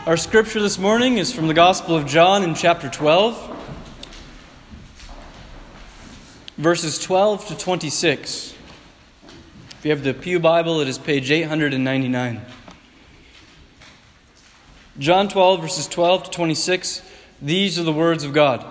Our scripture this morning is from the Gospel of John in chapter 12, verses 12 to 26. If you have the Pew Bible, it is page 899. John 12, verses 12 to 26. These are the words of God.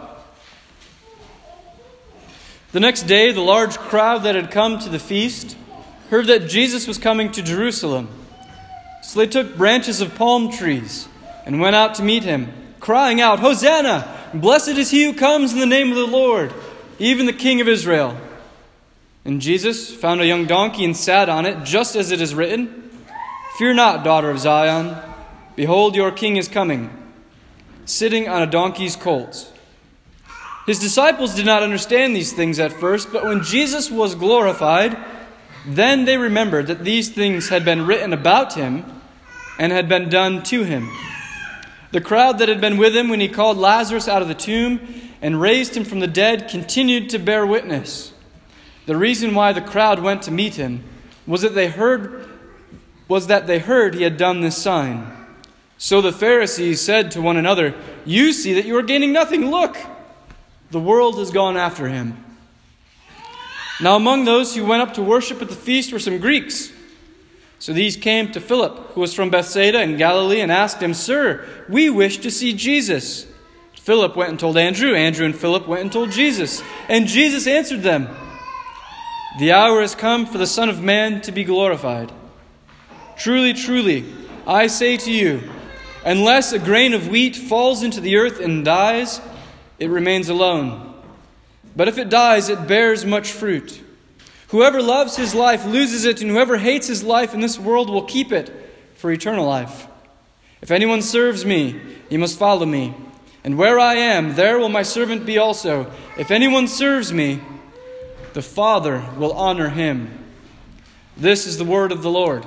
The next day, the large crowd that had come to the feast heard that Jesus was coming to Jerusalem. So they took branches of palm trees and went out to meet him, crying out, "Hosanna! Blessed is he who comes in the name of the Lord, even the King of Israel." And Jesus found a young donkey and sat on it, just as it is written, "Fear not, daughter of Zion. Behold, your king is coming, sitting on a donkey's colt." His disciples did not understand these things at first, but when Jesus was glorified, then they remembered that these things had been written about him and had been done to him. The crowd that had been with him when he called Lazarus out of the tomb and raised him from the dead continued to bear witness. The reason why the crowd went to meet him was that they heard he had done this sign. So the Pharisees said to one another, "You see that you are gaining nothing. Look, the world has gone after him." Now among those who went up to worship at the feast were some Greeks. So these came to Philip, who was from Bethsaida in Galilee, and asked him, "Sir, we wish to see Jesus." Philip went and told Andrew. Andrew and Philip went and told Jesus. And Jesus answered them, "The hour has come for the Son of Man to be glorified. Truly, truly, I say to you, unless a grain of wheat falls into the earth and dies, it remains alone. But if it dies, it bears much fruit. Whoever loves his life loses it, and whoever hates his life in this world will keep it for eternal life. If anyone serves me, he must follow me. And where I am, there will my servant be also. If anyone serves me, the Father will honor him." This is the word of the Lord.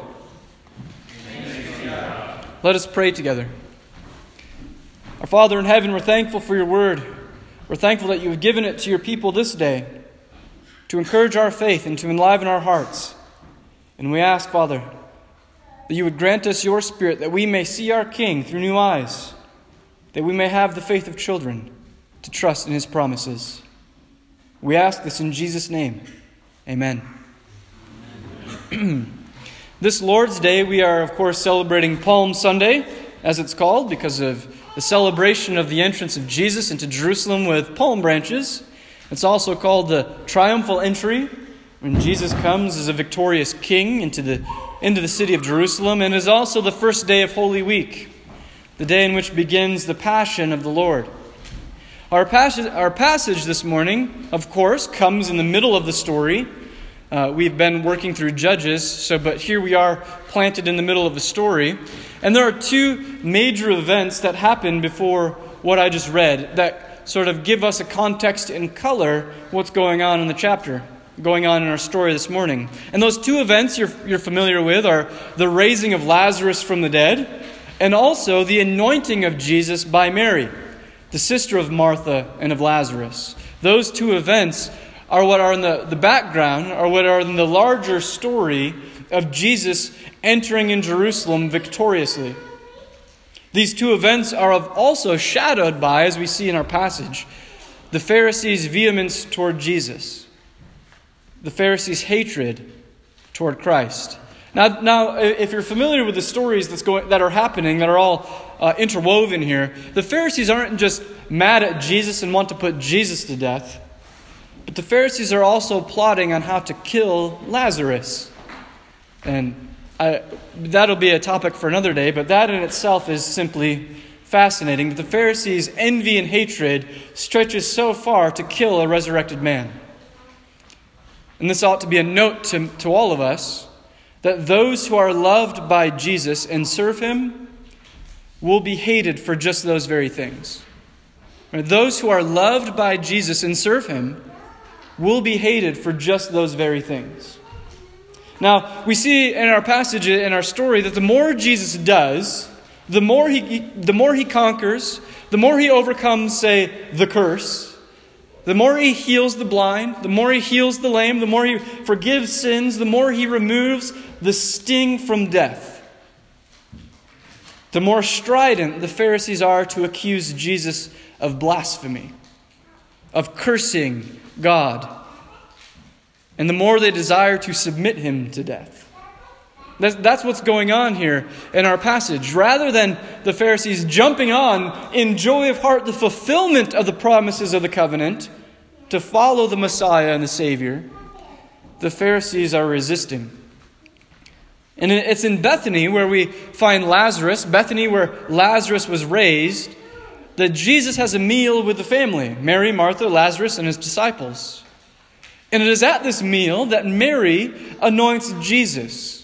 Let us pray together. Our Father in heaven, we're thankful for your word. We're thankful that you have given it to your people this day to encourage our faith and to enliven our hearts. And we ask, Father, that you would grant us your Spirit, that we may see our King through new eyes, that we may have the faith of children to trust in his promises. We ask this in Jesus' name. Amen. This Lord's Day, we are, of course, celebrating Palm Sunday, as it's called, because of the celebration of the entrance of Jesus into Jerusalem with palm branches. It's also called the triumphal entry, when Jesus comes as a victorious king into the city of Jerusalem, and is also the first day of Holy Week, the day in which begins the Passion of the Lord. Our passage this morning, of course, comes in the middle of the story. We've been working through Judges, but here we are planted in the middle of the story. And there are two major events that happen before what I just read that sort of give us a context and color what's going on in the chapter, going on in our story this morning. And those two events you're familiar with are the raising of Lazarus from the dead and also the anointing of Jesus by Mary, the sister of Martha and of Lazarus. Those two events are what are in the background, or what are in the larger story of Jesus entering in Jerusalem victoriously. These two events are also shadowed by, as we see in our passage, the Pharisees' vehemence toward Jesus, the Pharisees' hatred toward Christ. Now, if you're familiar with the stories that are happening, that are all interwoven here, the Pharisees aren't just mad at Jesus and want to put Jesus to death, but the Pharisees are also plotting on how to kill Lazarus. And that'll be a topic for another day, but that in itself is simply fascinating. That the Pharisees' envy and hatred stretches so far to kill a resurrected man. And this ought to be a note to all of us, that those who are loved by Jesus and serve him will be hated for just those very things. Those who are loved by Jesus and serve him will be hated for just those very things. Now, we see in our passage, in our story, that the more Jesus does, the more he conquers, the more he overcomes, say, the curse, the more he heals the blind, the more he heals the lame, the more he forgives sins, the more he removes the sting from death. the more strident the Pharisees are to accuse Jesus of blasphemy, of cursing God, and the more they desire to submit him to death. That's what's going on here in our passage. Rather than the Pharisees jumping on in joy of heart the fulfillment of the promises of the covenant to follow the Messiah and the Savior, the Pharisees are resisting. And it's in Bethany where we find Lazarus, Bethany where Lazarus was raised, that Jesus has a meal with the family, Mary, Martha, Lazarus, and his disciples. And it is at this meal that Mary anoints Jesus.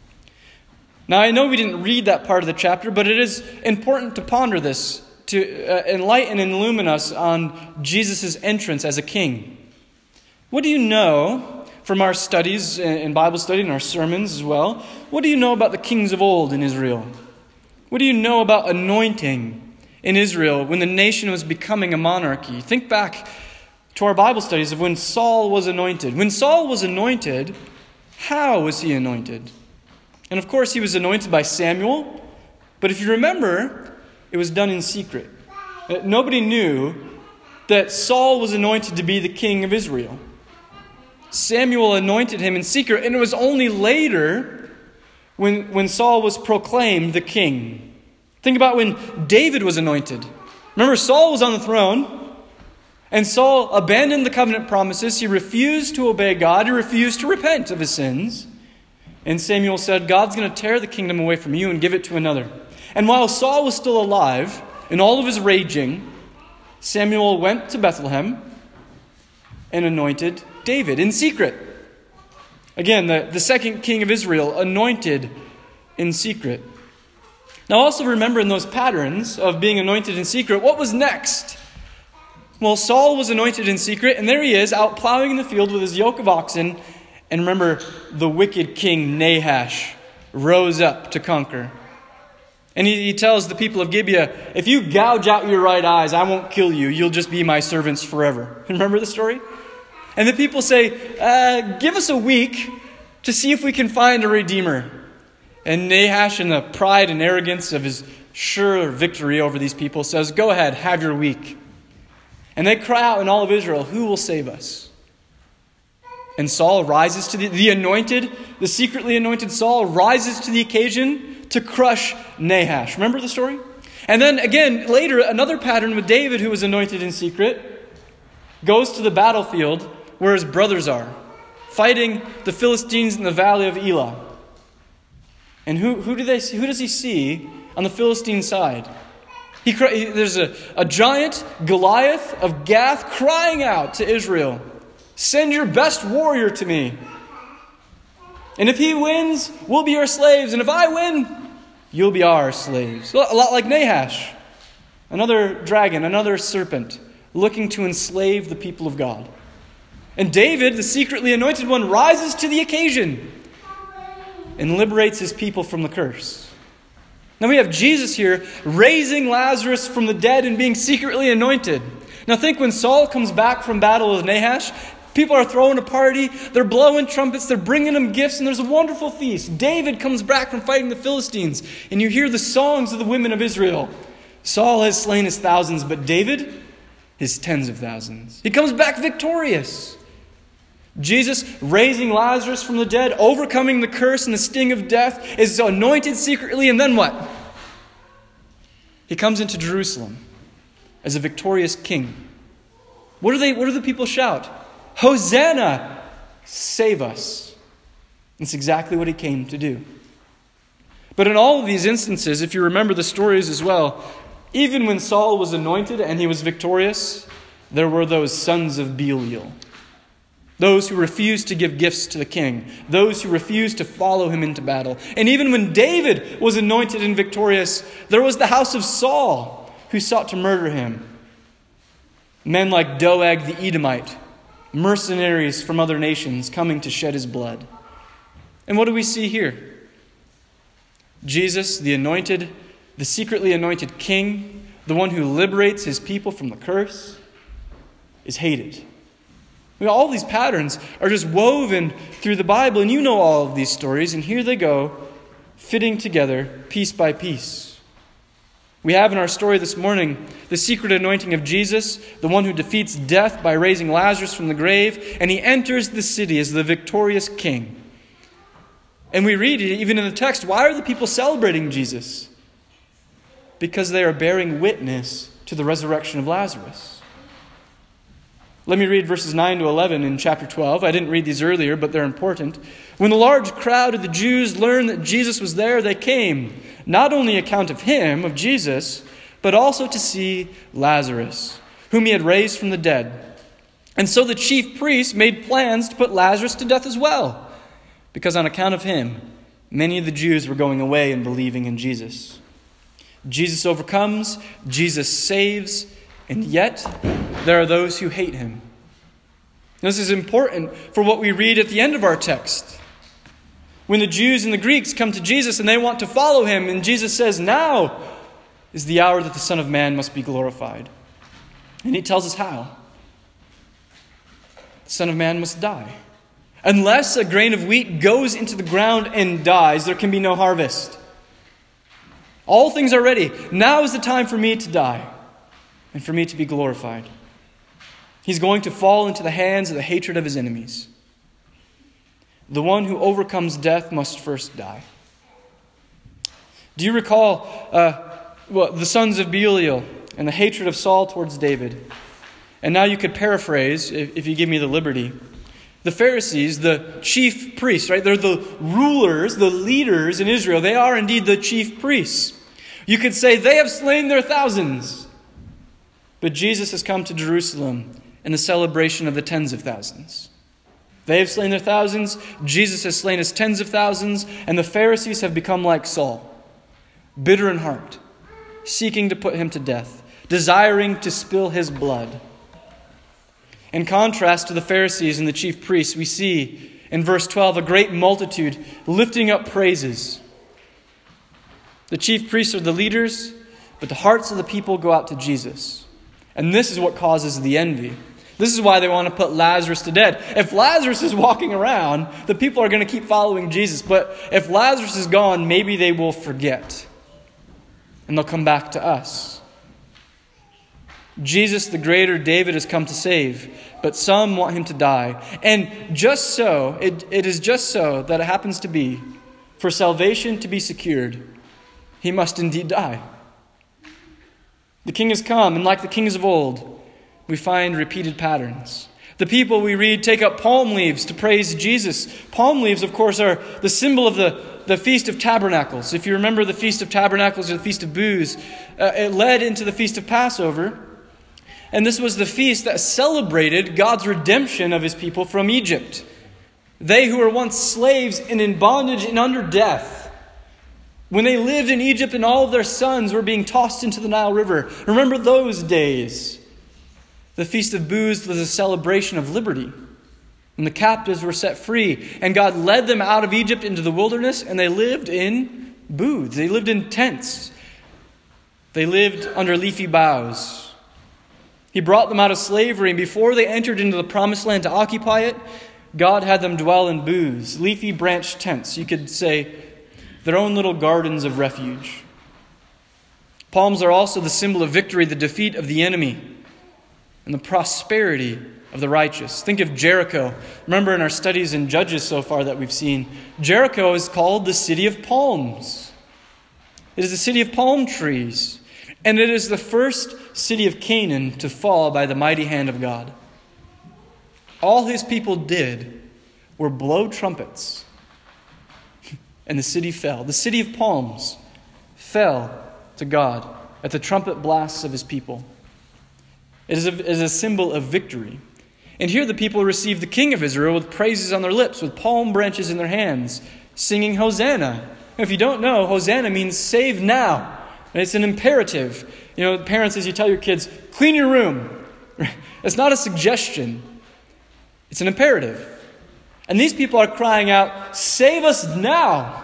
Now, I know we didn't read that part of the chapter, but it is important to ponder this, to enlighten and illumine us on Jesus' entrance as a king. What do you know from our studies in Bible study and our sermons as well? What do you know about the kings of old in Israel? What do you know about anointing in Israel when the nation was becoming a monarchy? Think back to our Bible studies of when Saul was anointed. When Saul was anointed, how was he anointed? And of course, he was anointed by Samuel. But if you remember, it was done in secret. Nobody knew that Saul was anointed to be the king of Israel. Samuel anointed him in secret, and it was only later when Saul was proclaimed the king. Think about when David was anointed. Remember, Saul was on the throne, and Saul abandoned the covenant promises. He refused to obey God. He refused to repent of his sins. And Samuel said, God's going to tear the kingdom away from you and give it to another. And while Saul was still alive, in all of his raging, Samuel went to Bethlehem and anointed David in secret. Again, the second king of Israel, anointed in secret. Now also remember in those patterns of being anointed in secret, what was next? Well, Saul was anointed in secret, and there he is out plowing in the field with his yoke of oxen. And remember, the wicked king Nahash rose up to conquer. And he tells the people of Gibeah, if you gouge out your right eyes, I won't kill you. You'll just be my servants forever. Remember the story? And the people say, give us a week to see if we can find a redeemer. And Nahash, in the pride and arrogance of his sure victory over these people, says, go ahead, have your week. And they cry out in all of Israel, who will save us? And Saul rises to the anointed, the secretly anointed Saul rises to the occasion to crush Nahash. Remember the story? And then again, later, another pattern with David, who was anointed in secret, goes to the battlefield where his brothers are, fighting the Philistines in the valley of Elah. And who does he see on the Philistine side? There's a giant, Goliath of Gath, crying out to Israel, send your best warrior to me. And if he wins, we'll be your slaves. And if I win, you'll be our slaves. A lot like Nahash. Another dragon, another serpent, looking to enslave the people of God. And David, the secretly anointed one, rises to the occasion and liberates his people from the curse. Now we have Jesus here raising Lazarus from the dead and being secretly anointed. Now think when Saul comes back from battle with Nahash, people are throwing a party, they're blowing trumpets, they're bringing him gifts, and there's a wonderful feast. David comes back from fighting the Philistines, and you hear the songs of the women of Israel. Saul has slain his thousands, but David, his tens of thousands. He comes back victorious. Jesus, raising Lazarus from the dead, overcoming the curse and the sting of death, is anointed secretly, and then what? He comes into Jerusalem as a victorious king. What do the people shout? Hosanna! Save us. That's exactly what he came to do. But in all of these instances, if you remember the stories as well, even when Saul was anointed and he was victorious, there were those sons of Belial. Those who refused to give gifts to the king. Those who refused to follow him into battle. And even when David was anointed and victorious, there was the house of Saul who sought to murder him. Men like Doeg the Edomite, mercenaries from other nations coming to shed his blood. And what do we see here? Jesus, the anointed, the secretly anointed king, the one who liberates his people from the curse, is hated. All these patterns are just woven through the Bible, and you know all of these stories, and here they go, fitting together piece by piece. We have in our story this morning the secret anointing of Jesus, the one who defeats death by raising Lazarus from the grave, and he enters the city as the victorious king. And we read it even in the text, why are the people celebrating Jesus? Because they are bearing witness to the resurrection of Lazarus. Let me read verses 9 to 11 in chapter 12. I didn't read these earlier, but they're important. When the large crowd of the Jews learned that Jesus was there, they came, not only on account of him, of Jesus, but also to see Lazarus, whom he had raised from the dead. And so the chief priests made plans to put Lazarus to death as well, because on account of him, many of the Jews were going away and believing in Jesus. Jesus overcomes, Jesus saves, and yet there are those who hate him. This is important for what we read at the end of our text. When the Jews and the Greeks come to Jesus and they want to follow him, and Jesus says, now is the hour that the Son of Man must be glorified. And he tells us how. The Son of Man must die. Unless a grain of wheat goes into the ground and dies, there can be no harvest. All things are ready. Now is the time for me to die and for me to be glorified. He's going to fall into the hands of the hatred of his enemies. The one who overcomes death must first die. Do you recall the sons of Belial and the hatred of Saul towards David? And now you could paraphrase, if you give me the liberty. The Pharisees, the chief priests, right? They're the rulers, the leaders in Israel. They are indeed the chief priests. You could say they have slain their thousands. But Jesus has come to Jerusalem in the celebration of the tens of thousands. They have slain their thousands. Jesus has slain his tens of thousands. And the Pharisees have become like Saul, bitter in heart, seeking to put him to death, desiring to spill his blood. In contrast to the Pharisees and the chief priests, we see in verse 12 a great multitude lifting up praises. The chief priests are the leaders, but the hearts of the people go out to Jesus. And this is what causes the envy. This is why they want to put Lazarus to death. If Lazarus is walking around, the people are going to keep following Jesus. But if Lazarus is gone, maybe they will forget. And they'll come back to us. Jesus, the greater David, has come to save, but some want him to die. And just so, it is just so that it happens to be, for salvation to be secured, he must indeed die. The king has come, and like the kings of old, we find repeated patterns. The people we read take up palm leaves to praise Jesus. Palm leaves, of course, are the symbol of the Feast of Tabernacles. If you remember the Feast of Tabernacles or the Feast of Booths, it led into the Feast of Passover. And this was the feast that celebrated God's redemption of his people from Egypt. They who were once slaves and in bondage and under death, when they lived in Egypt and all of their sons were being tossed into the Nile River. Remember those days. The Feast of Booths was a celebration of liberty. And the captives were set free. And God led them out of Egypt into the wilderness, and they lived in booths. They lived in tents. They lived under leafy boughs. He brought them out of slavery, and before they entered into the promised land to occupy it, God had them dwell in booths, leafy branch tents. You could say their own little gardens of refuge. Palms are also the symbol of victory, the defeat of the enemy, and the prosperity of the righteous. Think of Jericho. Remember in our studies in Judges so far that we've seen, Jericho is called the city of palms. It is the city of palm trees. And it is the first city of Canaan to fall by the mighty hand of God. All his people did were blow trumpets, and the city fell. The city of palms fell to God at the trumpet blasts of his people. It is a symbol of victory. And here the people receive the King of Israel with praises on their lips, with palm branches in their hands, singing Hosanna. Now, if you don't know, Hosanna means save now. And it's an imperative. You know, parents, as you tell your kids, clean your room. It's not a suggestion. It's an imperative. And these people are crying out, save us now.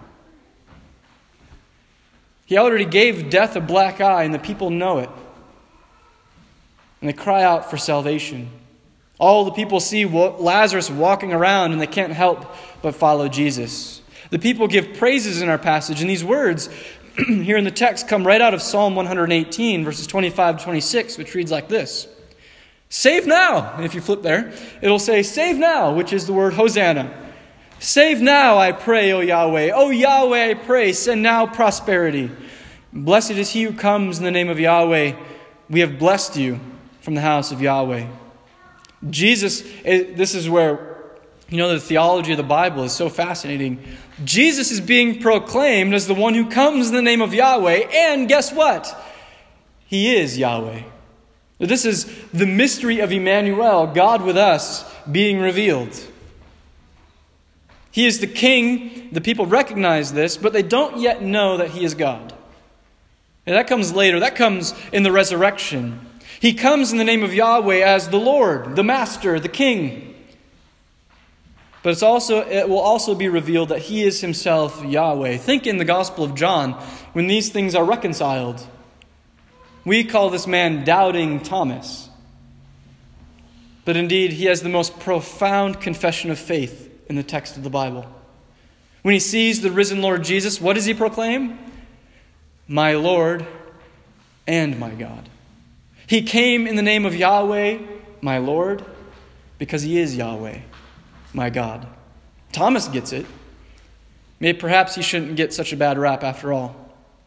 He already gave death a black eye, and the people know it. And they cry out for salvation. All the people see Lazarus walking around, and they can't help but follow Jesus. The people give praises in our passage, and these words, here in the text come right out of Psalm 118, verses 25 to 26, which reads like this. Save now. And if you flip there, it'll say, save now, which is the word Hosanna. Save now, I pray, O Yahweh. O Yahweh, I pray, send now prosperity. Blessed is he who comes in the name of Yahweh. We have blessed you from the house of Yahweh. Jesus, this is where, the theology of the Bible is so fascinating. Jesus is being proclaimed as the one who comes in the name of Yahweh, and guess what? He is Yahweh. This is the mystery of Emmanuel, God with us, being revealed. He is the King. The people recognize this, but they don't yet know that He is God. And that comes later. That comes in the resurrection. He comes in the name of Yahweh as the Lord, the Master, the King. But it will also be revealed that He is Himself Yahweh. Think in the Gospel of John, when these things are reconciled. We call this man Doubting Thomas. But indeed, he has the most profound confession of faith in the text of the Bible. When he sees the risen Lord Jesus, what does he proclaim? My Lord and my God. He came in the name of Yahweh, my Lord, because He is Yahweh, my God. Thomas gets it. Maybe perhaps he shouldn't get such a bad rap after all.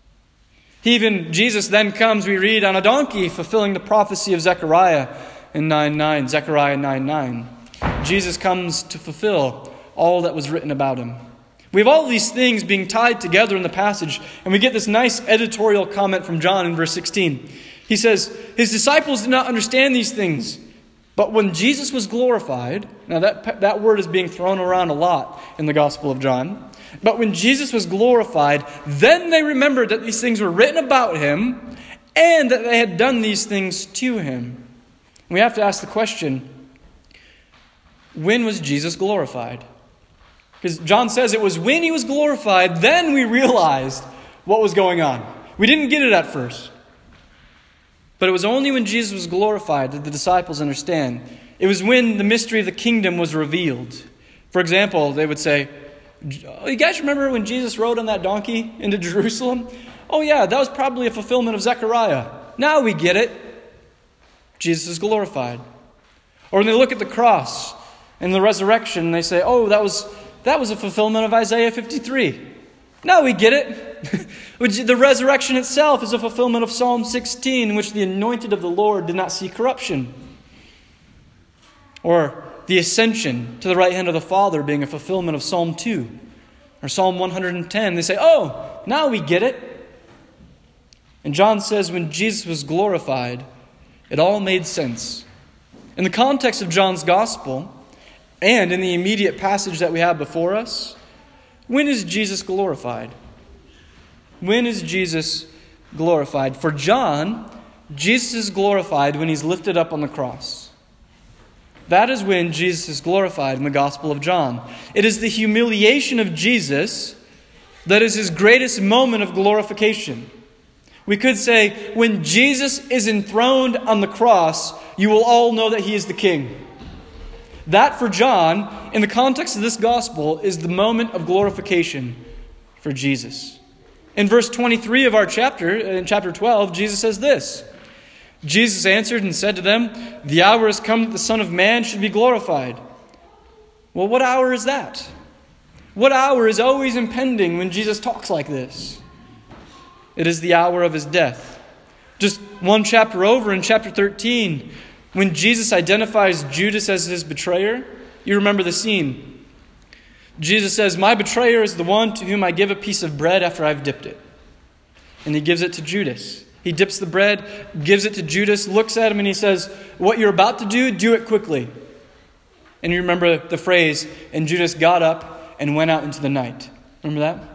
Jesus then comes, we read, on a donkey, fulfilling the prophecy of Zechariah in 9:9. Zechariah 9:9. Jesus comes to fulfill all that was written about Him. We have all these things being tied together in the passage, and we get this nice editorial comment from John in verse 16. He says, His disciples did not understand these things, but when Jesus was glorified, now that word is being thrown around a lot in the Gospel of John, but when Jesus was glorified, then they remembered that these things were written about Him and that they had done these things to Him. We have to ask the question, when was Jesus glorified? Because John says it was when He was glorified, then we realized what was going on. We didn't get it at first. But it was only when Jesus was glorified that the disciples understand. It was when the mystery of the kingdom was revealed. For example, they would say, you guys remember when Jesus rode on that donkey into Jerusalem? Oh yeah, that was probably a fulfillment of Zechariah. Now we get it. Jesus is glorified. Or when they look at the cross and the resurrection, they say, oh, that was a fulfillment of Isaiah 53. Now we get it. The resurrection itself is a fulfillment of Psalm 16, in which the anointed of the Lord did not see corruption. Or the ascension to the right hand of the Father being a fulfillment of Psalm 2 or Psalm 110. They say, oh, now we get it. And John says when Jesus was glorified, it all made sense. In the context of John's gospel, and in the immediate passage that we have before us, when is Jesus glorified? When is Jesus glorified? For John, Jesus is glorified when He's lifted up on the cross. That is when Jesus is glorified in the Gospel of John. It is the humiliation of Jesus that is His greatest moment of glorification. We could say, when Jesus is enthroned on the cross, you will all know that He is the King. That, for John, in the context of this Gospel, is the moment of glorification for Jesus. In verse 23 of our chapter, in chapter 12, Jesus says this. Jesus answered and said to them, the hour has come that the Son of Man should be glorified. Well, what hour is that? What hour is always impending when Jesus talks like this? It is the hour of His death. Just one chapter over, in chapter 13, when Jesus identifies Judas as His betrayer, you remember the scene. Jesus says, my betrayer is the one to whom I give a piece of bread after I've dipped it. And He gives it to Judas. He dips the bread, gives it to Judas, looks at him, and He says, what you're about to do it quickly. And you remember the phrase, and Judas got up and went out into the night. Remember that?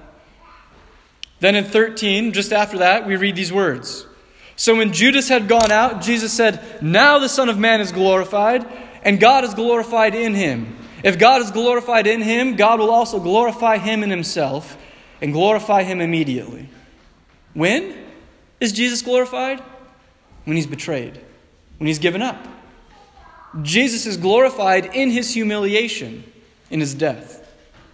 Then in 13, just after that, we read these words. So when Judas had gone out, Jesus said, now the Son of Man is glorified, and God is glorified in Him. If God is glorified in Him, God will also glorify Him in Himself, and glorify Him immediately. When is Jesus glorified? When He's betrayed. When He's given up. Jesus is glorified in His humiliation, in His death.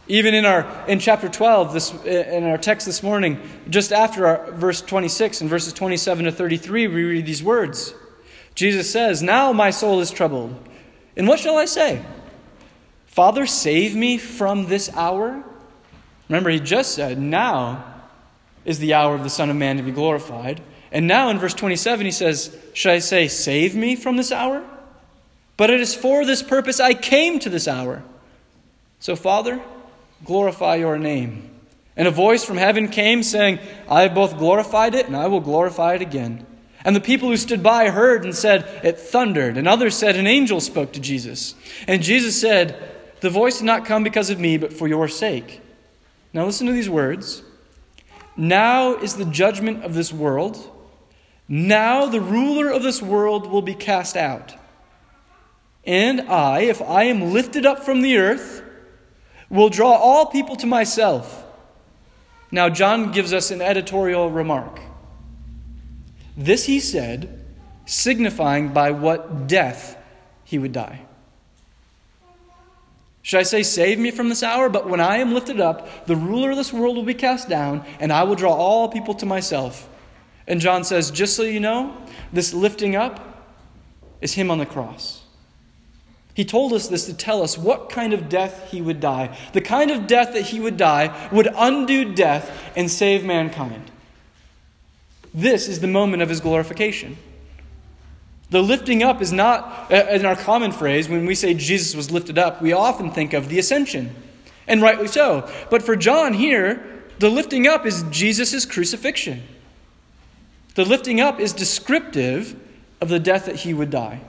Even in chapter 12, in our text this morning, just after verse 26 and verses 27 to 33, we read these words. Jesus says, "Now my soul is troubled. And what shall I say? Father, save me from this hour?" Remember, he just said, now is the hour of the Son of Man to be glorified. And now in verse 27, he says, should I say, save me from this hour? But it is for this purpose I came to this hour. So, Father, glorify your name. And a voice from heaven came saying, I have both glorified it and I will glorify it again. And the people who stood by heard and said, it thundered. And others said, an angel spoke to Jesus. And Jesus said, the voice did not come because of me, but for your sake. Now listen to these words. Now is the judgment of this world. Now the ruler of this world will be cast out. And I, if I am lifted up from the earth, will draw all people to myself. Now John gives us an editorial remark. This he said, signifying by what death he would die. Should I say, save me from this hour? But when I am lifted up, the ruler of this world will be cast down, and I will draw all people to myself. And John says, just so you know, this lifting up is him on the cross. He told us this to tell us what kind of death he would die. The kind of death that he would die would undo death and save mankind. This is the moment of his glorification. The lifting up is not, in our common phrase, when we say Jesus was lifted up, we often think of the ascension. And rightly so. But for John here, the lifting up is Jesus' crucifixion. The lifting up is descriptive of the death that he would die.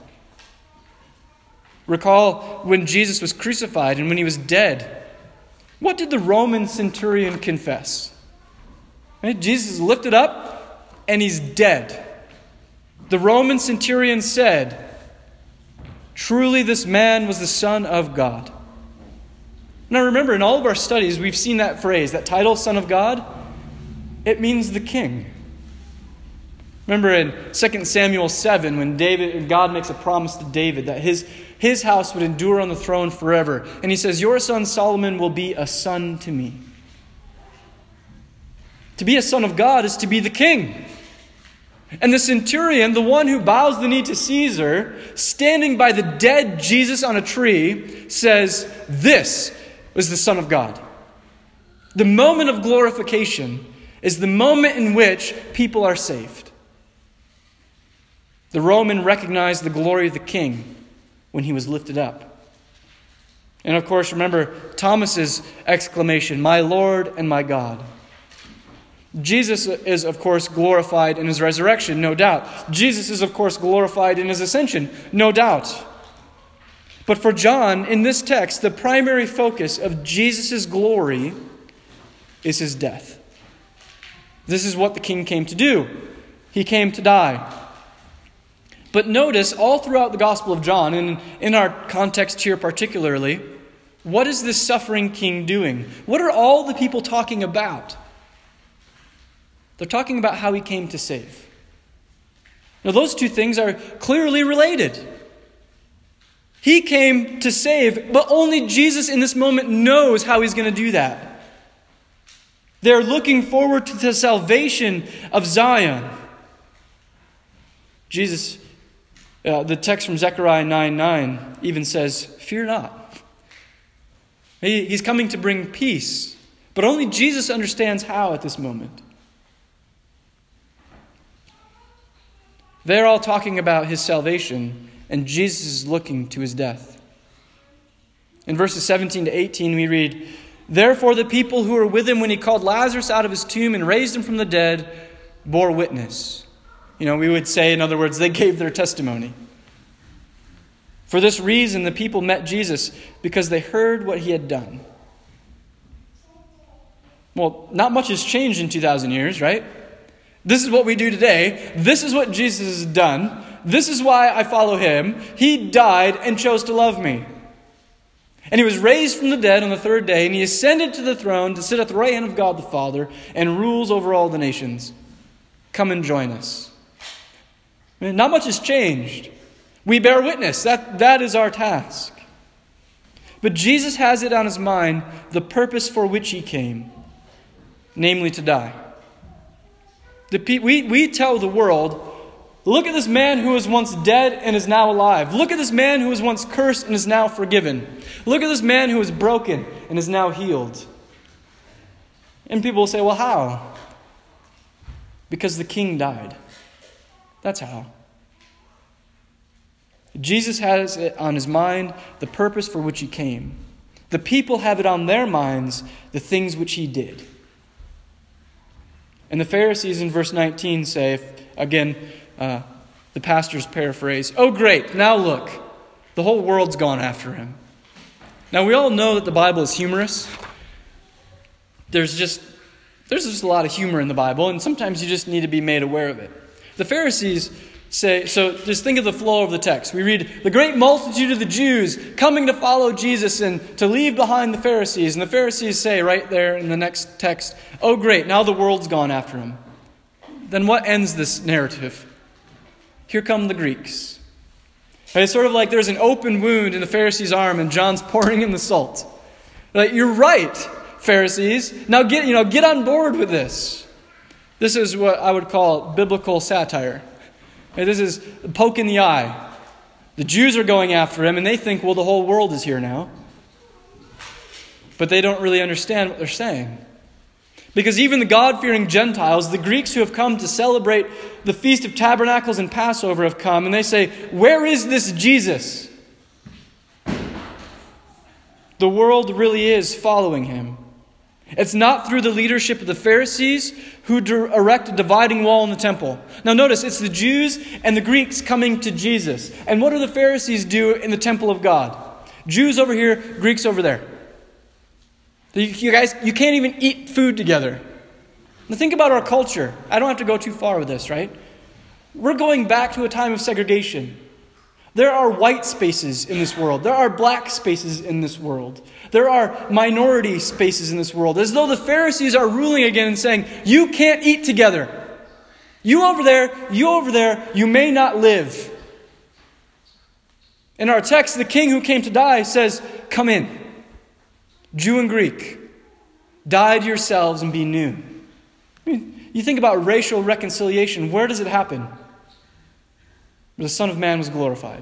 Recall when Jesus was crucified and when he was dead, what did the Roman centurion confess? Right? Jesus is lifted up and he's dead. The Roman centurion said, truly this man was the Son of God. Now remember, in all of our studies, we've seen that phrase, that title, Son of God. It means the King. Remember in 2 Samuel 7, when God makes a promise to David that his house would endure on the throne forever. And he says, your son Solomon will be a son to me. To be a son of God is to be the king. And the centurion, the one who bows the knee to Caesar, standing by the dead Jesus on a tree, says, this was the Son of God. The moment of glorification is the moment in which people are saved. The Roman recognized the glory of the king when he was lifted up. And of course, remember Thomas's exclamation, my Lord and my God. Jesus is, of course, glorified in his resurrection, no doubt. Jesus is, of course, glorified in his ascension, no doubt. But for John, in this text, the primary focus of Jesus' glory is his death. This is what the king came to do. He came to die. But notice, all throughout the Gospel of John, and in our context here particularly, what is this suffering king doing? What are all the people talking about? They're talking about how he came to save. Now, those two things are clearly related. He came to save, but only Jesus in this moment knows how he's going to do that. They're looking forward to the salvation of Zion. Jesus, the text from Zechariah 9:9 even says, fear not. He's coming to bring peace, but only Jesus understands how at this moment. They're all talking about his salvation, and Jesus is looking to his death. In verses 17 to 18, we read, therefore the people who were with him when he called Lazarus out of his tomb and raised him from the dead bore witness. We would say, in other words, they gave their testimony. For this reason, the people met Jesus because they heard what he had done. Well, not much has changed in 2,000 years, right? This is what we do today. This is what Jesus has done. This is why I follow him. He died and chose to love me. And he was raised from the dead on the third day, and he ascended to the throne to sit at the right hand of God the Father and rules over all the nations. Come and join us. Not much has changed. We bear witness. That is our task. But Jesus has it on his mind the purpose for which he came, namely to die. We tell the world, look at this man who was once dead and is now alive. Look at this man who was once cursed and is now forgiven. Look at this man who was broken and is now healed. And people will say, well, how? Because the king died. That's how. Jesus has it on his mind the purpose for which he came. The people have it on their minds the things which he did. And the Pharisees in verse 19 say, again, the pastor's paraphrase, "Oh great, now look, the whole world's gone after him." Now we all know that the Bible is humorous. There's just a lot of humor in the Bible, and sometimes you just need to be made aware of it. The Pharisees say, so just think of the flow of the text. We read, the great multitude of the Jews coming to follow Jesus and to leave behind the Pharisees. And the Pharisees say right there in the next text, "Oh great, now the world's gone after him." Then what ends this narrative? Here come the Greeks. It's sort of like there's an open wound in the Pharisees' arm and John's pouring in the salt. Like, you're right, Pharisees. Now get on board with this. This is what I would call biblical satire. This is a poke in the eye. The Jews are going after him and they think, well, the whole world is here now. But they don't really understand what they're saying. Because even the God-fearing Gentiles, the Greeks who have come to celebrate the Feast of Tabernacles and Passover have come, and they say, "Where is this Jesus?" The world really is following him. It's not through the leadership of the Pharisees who erect a dividing wall in the temple. Now notice, it's the Jews and the Greeks coming to Jesus. And what do the Pharisees do in the temple of God? Jews over here, Greeks over there. You guys, you can't even eat food together. Now think about our culture. I don't have to go too far with this, right? We're going back to a time of segregation. There are white spaces in this world. There are black spaces in this world. There are minority spaces in this world. As though the Pharisees are ruling again and saying, you can't eat together. You over there, you may not live. In our text, the king who came to die says, come in. Jew and Greek, die to yourselves and be new. I mean, you think about racial reconciliation. Where does it happen? Where the Son of Man was glorified.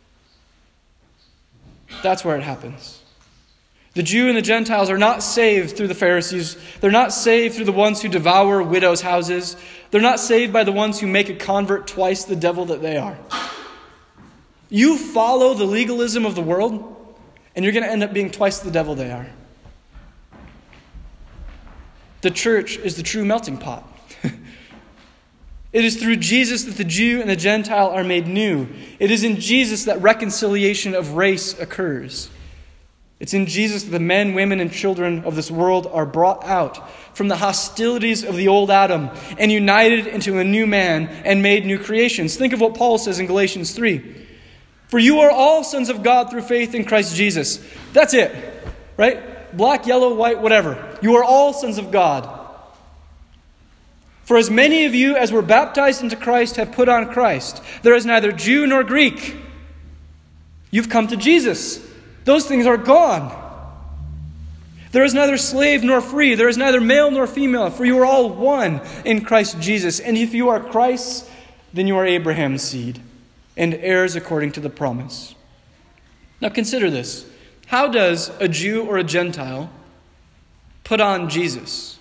That's where it happens. The Jew and the Gentiles are not saved through the Pharisees. They're not saved through the ones who devour widows' houses. They're not saved by the ones who make a convert twice the devil that they are. You follow the legalism of the world, and you're going to end up being twice the devil they are. The church is the true melting pot. It is through Jesus that the Jew and the Gentile are made new. It is in Jesus that reconciliation of race occurs. It's in Jesus that the men, women, and children of this world are brought out from the hostilities of the old Adam and united into a new man and made new creations. Think of what Paul says in Galatians 3. For you are all sons of God through faith in Christ Jesus. That's it, right? Black, yellow, white, whatever. You are all sons of God. For as many of you as were baptized into Christ have put on Christ. There is neither Jew nor Greek. You've come to Jesus. Those things are gone. There is neither slave nor free. There is neither male nor female. For you are all one in Christ Jesus. And if you are Christ's, then you are Abraham's seed and heirs according to the promise. Now consider this. How does a Jew or a Gentile put on Jesus?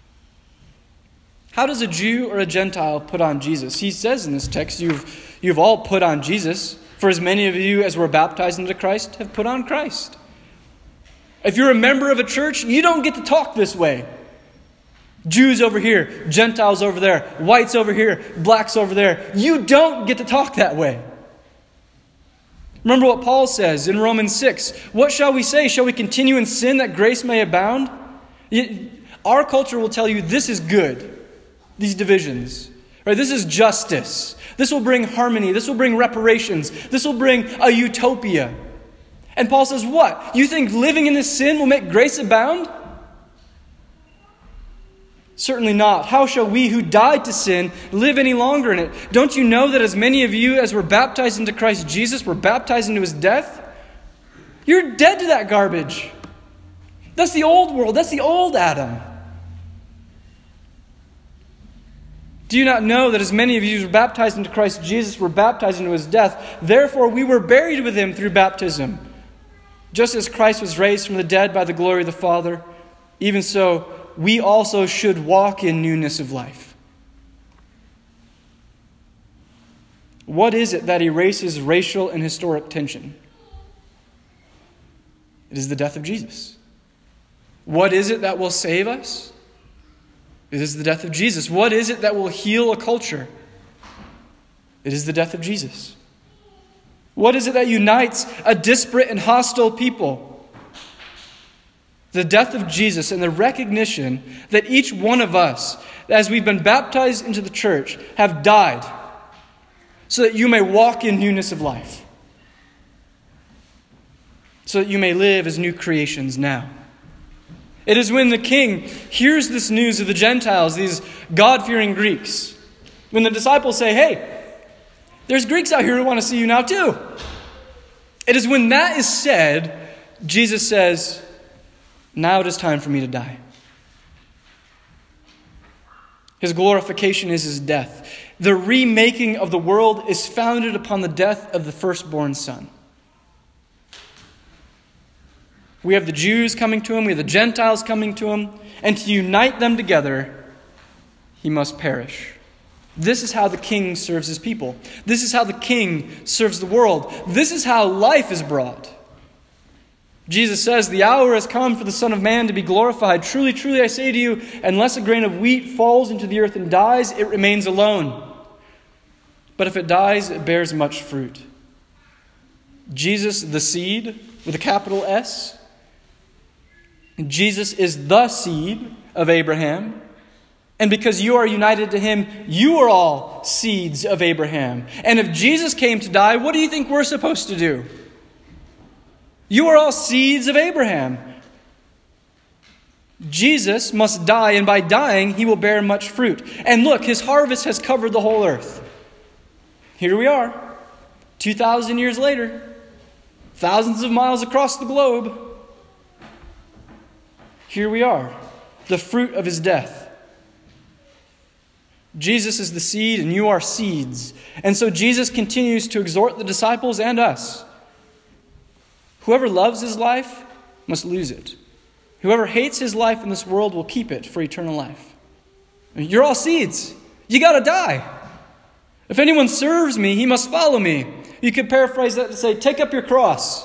How does a Jew or a Gentile put on Jesus? He says in this text, you've all put on Jesus. For as many of you as were baptized into Christ have put on Christ. If you're a member of a church, you don't get to talk this way. Jews over here, Gentiles over there, whites over here, blacks over there. You don't get to talk that way. Remember what Paul says in Romans 6. What shall we say? Shall we continue in sin that grace may abound? Our culture will tell you this is good. These divisions. Right? This is justice. This will bring harmony. This will bring reparations. This will bring a utopia. And Paul says, what? You think living in this sin will make grace abound? Certainly not. How shall we who died to sin live any longer in it? Don't you know that as many of you as were baptized into Christ Jesus were baptized into his death? You're dead to that garbage. That's the old world. That's the old Adam. Do you not know that as many of you who were baptized into Christ Jesus were baptized into his death? Therefore we were buried with him through baptism. Just as Christ was raised from the dead by the glory of the Father, even so we also should walk in newness of life. What is it that erases racial and historic tension? It is the death of Jesus. What is it that will save us? It is the death of Jesus. What is it that will heal a culture? It is the death of Jesus. What is it that unites a disparate and hostile people? The death of Jesus and the recognition that each one of us, as we've been baptized into the church, have died so that you may walk in newness of life. So that you may live as new creations now. It is when the king hears this news of the Gentiles, these God-fearing Greeks, when the disciples say, hey, there's Greeks out here who want to see you now too. It is when that is said, Jesus says, now it is time for me to die. His glorification is his death. The remaking of the world is founded upon the death of the firstborn son. We have the Jews coming to him, we have the Gentiles coming to him, and to unite them together, he must perish. This is how the king serves his people. This is how the king serves the world. This is how life is brought. Jesus says, the hour has come for the Son of Man to be glorified. Truly, truly, I say to you, unless a grain of wheat falls into the earth and dies, it remains alone. But if it dies, it bears much fruit. Jesus, the seed, with a capital S. Jesus is the seed of Abraham. And because you are united to him, you are all seeds of Abraham. And if Jesus came to die, what do you think we're supposed to do? You are all seeds of Abraham. Jesus must die, and by dying, he will bear much fruit. And look, his harvest has covered the whole earth. Here we are, 2,000 years later, thousands of miles across the globe. Here we are, the fruit of his death. Jesus is the seed, and you are seeds. And so Jesus continues to exhort the disciples and us. Whoever loves his life must lose it. Whoever hates his life in this world will keep it for eternal life. You're all seeds. You got to die. If anyone serves me, he must follow me. You could paraphrase that to say, take up your cross.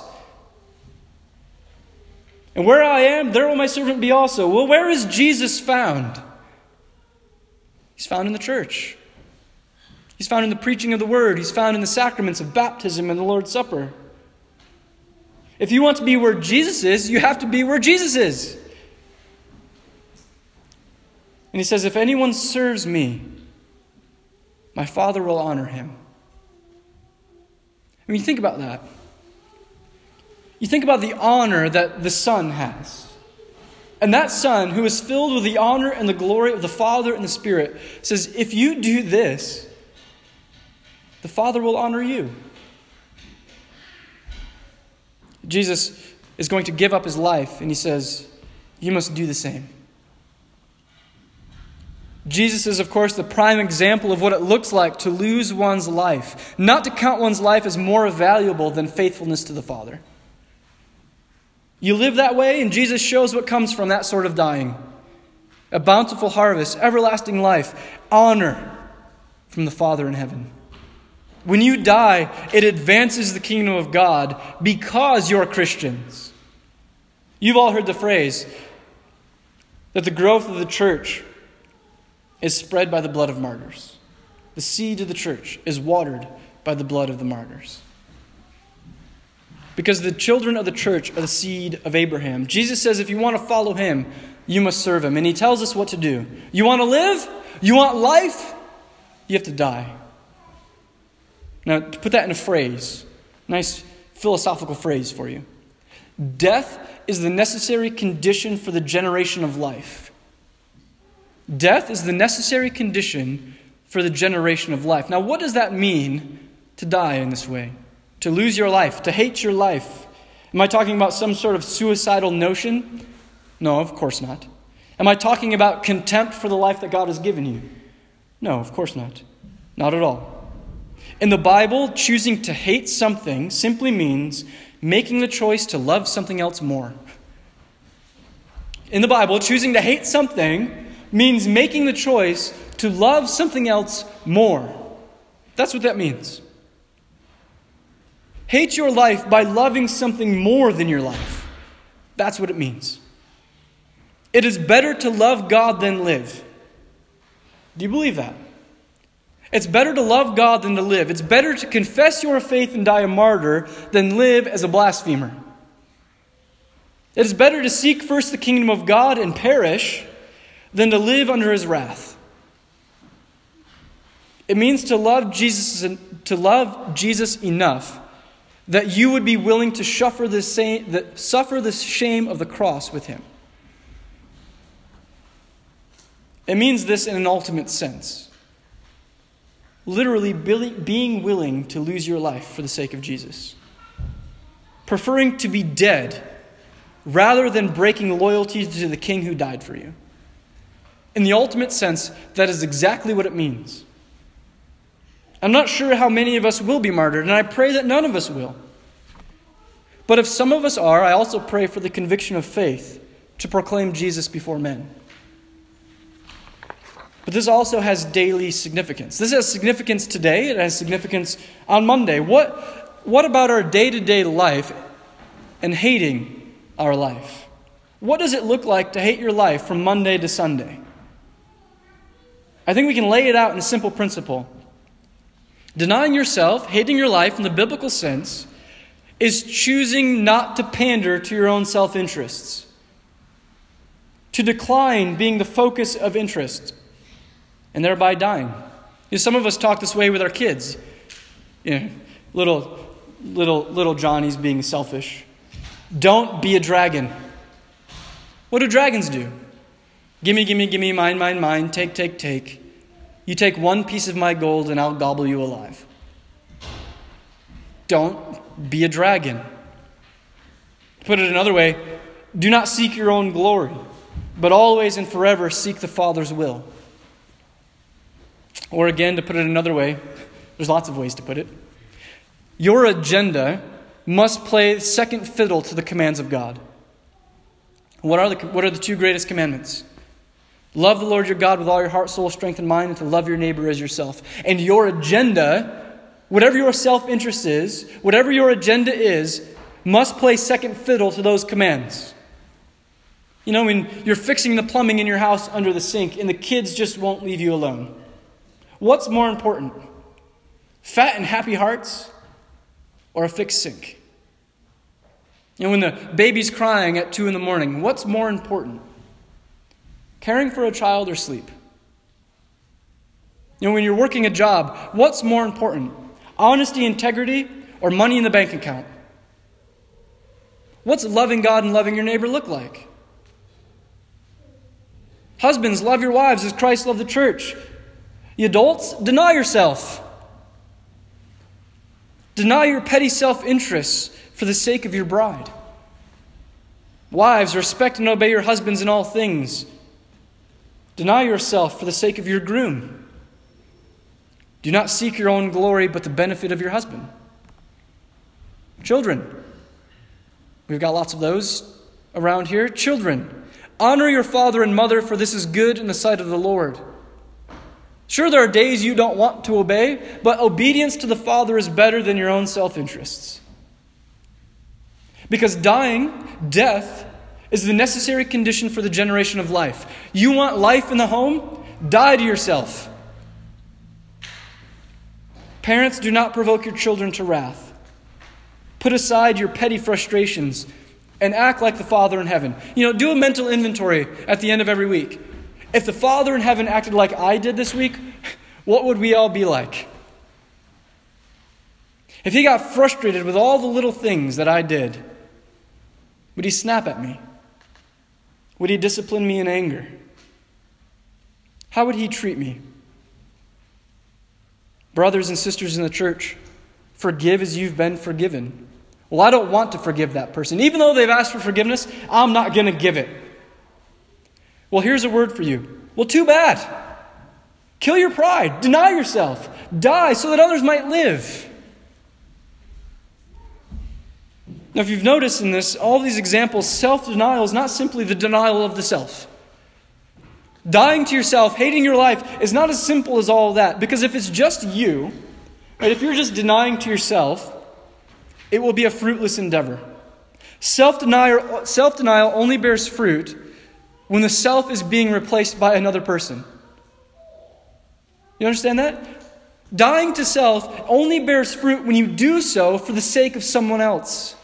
And where I am, there will my servant be also. Well, where is Jesus found? He's found in the church. He's found in the preaching of the word. He's found in the sacraments of baptism and the Lord's Supper. If you want to be where Jesus is, you have to be where Jesus is. And he says, if anyone serves me, my Father will honor him. I mean, think about that. You think about the honor that the Son has. And that Son, who is filled with the honor and the glory of the Father and the Spirit, says, if you do this, the Father will honor you. Jesus is going to give up his life, and he says, you must do the same. Jesus is, of course, the prime example of what it looks like to lose one's life, not to count one's life as more valuable than faithfulness to the Father. You live that way, and Jesus shows what comes from that sort of dying. A bountiful harvest, everlasting life, honor from the Father in heaven. When you die, it advances the kingdom of God because you're Christians. You've all heard the phrase that the growth of the church is spread by the blood of martyrs. The seed of the church is watered by the blood of the martyrs. Because the children of the church are the seed of Abraham. Jesus says if you want to follow him, you must serve him. And he tells us what to do. You want to live? You want life? You have to die. Now, to put that in a phrase, nice philosophical phrase for you. Death is the necessary condition for the generation of life. Death is the necessary condition for the generation of life. Now, what does that mean to die in this way? To lose your life, to hate your life. Am I talking about some sort of suicidal notion? No, of course not. Am I talking about contempt for the life that God has given you? No, of course not. Not at all. In the Bible, choosing to hate something simply means making the choice to love something else more. In the Bible, choosing to hate something means making the choice to love something else more. That's what that means. Hate your life by loving something more than your life. That's what it means. It is better to love God than live. Do you believe that? It's better to love God than to live. It's better to confess your faith and die a martyr than live as a blasphemer. It is better to seek first the kingdom of God and perish than to live under his wrath. It means to love Jesus enough that you would be willing to suffer the shame of the cross with him. It means this in an ultimate sense. Literally being willing to lose your life for the sake of Jesus. Preferring to be dead rather than breaking loyalty to the King who died for you. In the ultimate sense, that is exactly what it means. I'm not sure how many of us will be martyred, and I pray that none of us will. But if some of us are, I also pray for the conviction of faith to proclaim Jesus before men. But this also has daily significance. This has significance today. It has significance on Monday. What about our day-to-day life and hating our life? What does it look like to hate your life from Monday to Sunday? I think we can lay it out in a simple principle. Denying yourself, hating your life in the biblical sense, is choosing not to pander to your own self-interests. To decline being the focus of interest, and thereby dying. Some of us talk this way with our kids. Little Johnny's being selfish. Don't be a dragon. What do dragons do? Gimme, mine, take. You take one piece of my gold and I'll gobble you alive. Don't be a dragon. To put it another way, do not seek your own glory, but always and forever seek the Father's will. Or again, to put it another way, there's lots of ways to put it. Your agenda must play second fiddle to the commands of God. What are the two greatest commandments? Love the Lord your God with all your heart, soul, strength, and mind, and to love your neighbor as yourself. And your agenda, whatever your self-interest is, whatever your agenda is, must play second fiddle to those commands. When you're fixing the plumbing in your house under the sink and the kids just won't leave you alone. What's more important? Fat and happy hearts or a fixed sink? When the baby's crying at 2 a.m, what's more important? Caring for a child or sleep? When you're working a job, what's more important? Honesty, integrity, or money in the bank account? What's loving God and loving your neighbor look like? Husbands, love your wives as Christ loved the church. You adults, deny yourself. Deny your petty self-interests for the sake of your bride. Wives, respect and obey your husbands in all things. Deny yourself for the sake of your groom. Do not seek your own glory, but the benefit of your husband. Children, we've got lots of those around here. Children, honor your father and mother, for this is good in the sight of the Lord. Sure, there are days you don't want to obey, but obedience to the Father is better than your own self-interests. Because death, is the necessary condition for the generation of life. You want life in the home? Die to yourself. Parents, do not provoke your children to wrath. Put aside your petty frustrations and act like the Father in heaven. Do a mental inventory at the end of every week. If the Father in heaven acted like I did this week, what would we all be like? If he got frustrated with all the little things that I did, would he snap at me? Would he discipline me in anger? How would he treat me? Brothers and sisters in the church, forgive as you've been forgiven. Well, I don't want to forgive that person. Even though they've asked for forgiveness, I'm not going to give it. Well, here's a word for you. Well, too bad. Kill your pride. Deny yourself. Die so that others might live. Now, if you've noticed in this, all these examples, self-denial is not simply the denial of the self. Dying to yourself, hating your life, is not as simple as all that. Because if it's just you, right, if you're just denying to yourself, it will be a fruitless endeavor. Self-denial only bears fruit when the self is being replaced by another person. You understand that? Dying to self only bears fruit when you do so for the sake of someone else.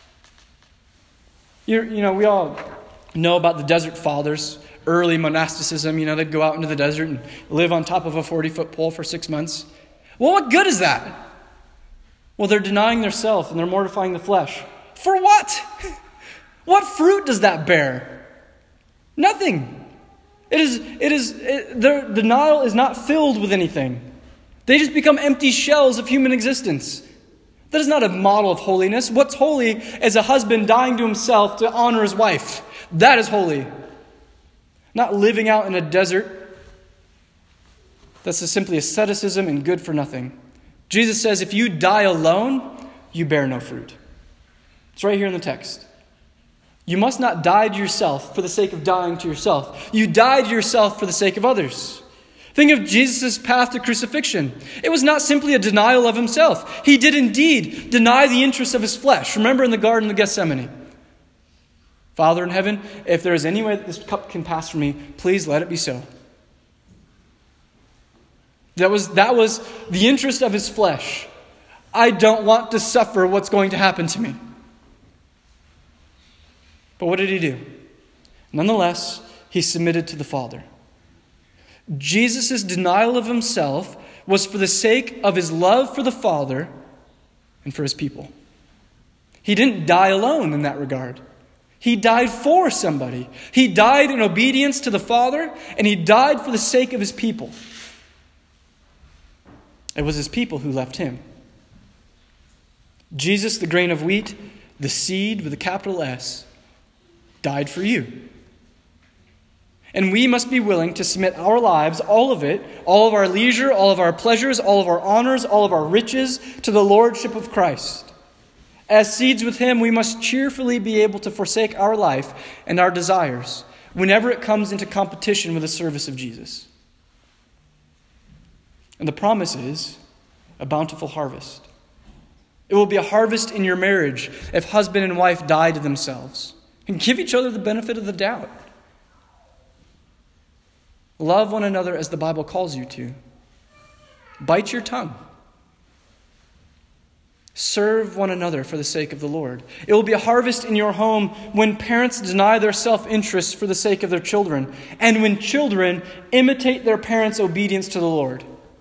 We all know about the Desert Fathers, early monasticism. They'd go out into the desert and live on top of a 40-foot pole for 6 months. Well, what good is that? Well, they're denying their self and they're mortifying the flesh. For what? What fruit does that bear? Nothing. Their denial is not filled with anything. They just become empty shells of human existence. That is not a model of holiness. What's holy is a husband dying to himself to honor his wife. That is holy. Not living out in a desert. That's simply asceticism and good for nothing. Jesus says, if you die alone, you bear no fruit. It's right here in the text. You must not die to yourself for the sake of dying to yourself. You die to yourself for the sake of others. Think of Jesus' path to crucifixion. It was not simply a denial of himself. He did indeed deny the interests of his flesh. Remember in the Garden of Gethsemane. Father in heaven, if there is any way that this cup can pass from me, please let it be so. That was the interest of his flesh. I don't want to suffer what's going to happen to me. But what did he do? Nonetheless, he submitted to the Father. Jesus' denial of himself was for the sake of his love for the Father and for his people. He didn't die alone in that regard. He died for somebody. He died in obedience to the Father, and he died for the sake of his people. It was his people who left him. Jesus, the grain of wheat, the seed with a capital S, died for you. And we must be willing to submit our lives, all of it, all of our leisure, all of our pleasures, all of our honors, all of our riches, to the lordship of Christ. As seeds with him, we must cheerfully be able to forsake our life and our desires whenever it comes into competition with the service of Jesus. And the promise is a bountiful harvest. It will be a harvest in your marriage if husband and wife die to themselves. And give each other the benefit of the doubt. Love one another as the Bible calls you to. Bite your tongue. Serve one another for the sake of the Lord. It will be a harvest in your home when parents deny their self-interest for the sake of their children, and when children imitate their parents' obedience to the Lord.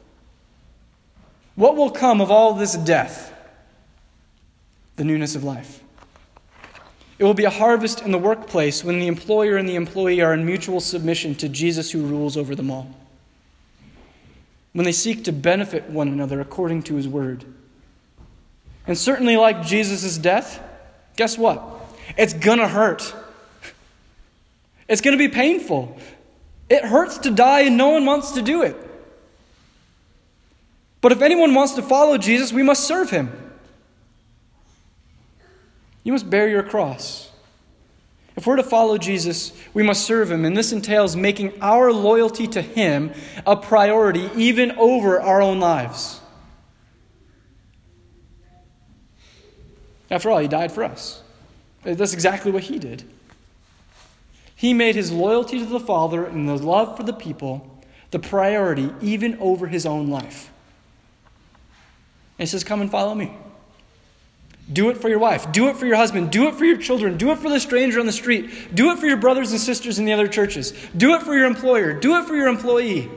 What will come of all this death? The newness of life. It will be a harvest in the workplace when the employer and the employee are in mutual submission to Jesus who rules over them all. When they seek to benefit one another according to his word. And certainly like Jesus' death, guess what? It's going to hurt. It's going to be painful. It hurts to die and no one wants to do it. But if anyone wants to follow Jesus, we must serve him. You must bear your cross. If we're to follow Jesus, we must serve him. And this entails making our loyalty to him a priority even over our own lives. After all, he died for us. That's exactly what he did. He made his loyalty to the Father and the love for the people the priority even over his own life. And he says, come and follow me. Do it for your wife. Do it for your husband. Do it for your children. Do it for the stranger on the street. Do it for your brothers and sisters in the other churches. Do it for your employer. Do it for your employee.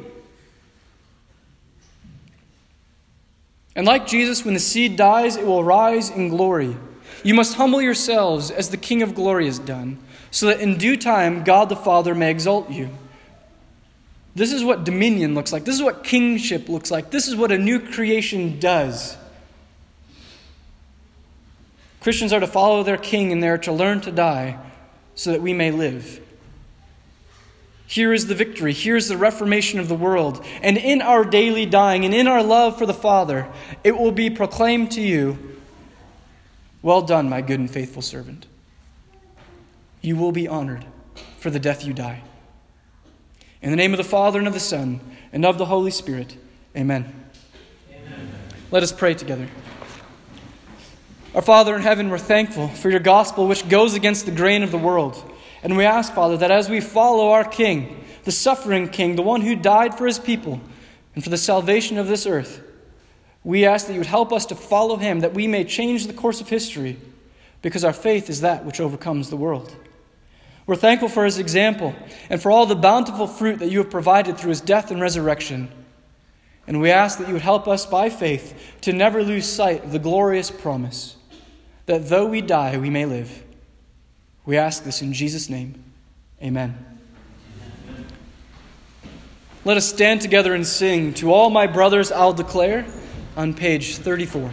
And like Jesus, when the seed dies, it will rise in glory. You must humble yourselves as the King of glory has done, so that in due time God the Father may exalt you. This is what dominion looks like. This is what kingship looks like. This is what a new creation does. Christians are to follow their King, and they are to learn to die so that we may live. Here is the victory. Here is the reformation of the world. And in our daily dying and in our love for the Father, it will be proclaimed to you, "Well done, my good and faithful servant." You will be honored for the death you die. In the name of the Father, and of the Son, and of the Holy Spirit, amen. Amen. Let us pray together. Our Father in heaven, we're thankful for your gospel, which goes against the grain of the world. And we ask, Father, that as we follow our King, the suffering King, the one who died for his people and for the salvation of this earth, we ask that you would help us to follow him, that we may change the course of history, because our faith is that which overcomes the world. We're thankful for his example and for all the bountiful fruit that you have provided through his death and resurrection. And we ask that you would help us by faith to never lose sight of the glorious promise that though we die, we may live. We ask this in Jesus' name. Amen. Let us stand together and sing "To All My Brothers I'll Declare" on page 34.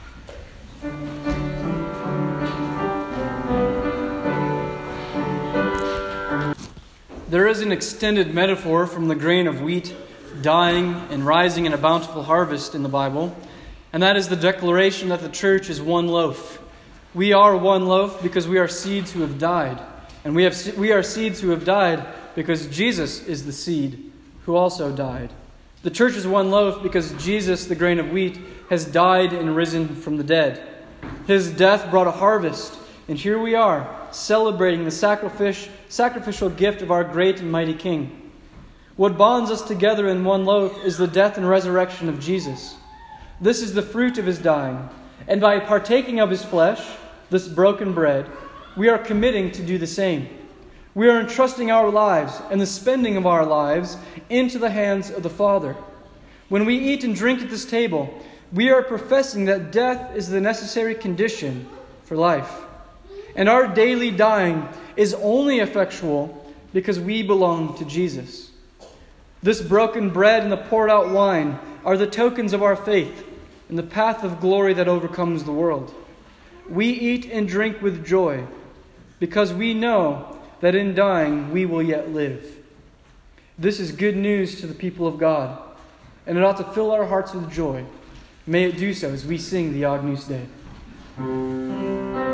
There is an extended metaphor from the grain of wheat dying and rising in a bountiful harvest in the Bible, and that is the declaration that the church is one loaf. We are one loaf because we are seeds who have died. And we are seeds who have died because Jesus is the seed who also died. The church is one loaf because Jesus, the grain of wheat, has died and risen from the dead. His death brought a harvest, and here we are, celebrating the sacrificial gift of our great and mighty King. What bonds us together in one loaf is the death and resurrection of Jesus. This is the fruit of his dying, and by partaking of his flesh, this broken bread, we are committing to do the same. We are entrusting our lives and the spending of our lives into the hands of the Father. When we eat and drink at this table, we are professing that death is the necessary condition for life. And our daily dying is only effectual because we belong to Jesus. This broken bread and the poured out wine are the tokens of our faith and the path of glory that overcomes the world. We eat and drink with joy because we know that in dying we will yet live. This is good news to the people of God, and it ought to fill our hearts with joy. May it do so as we sing the Agnus Dei.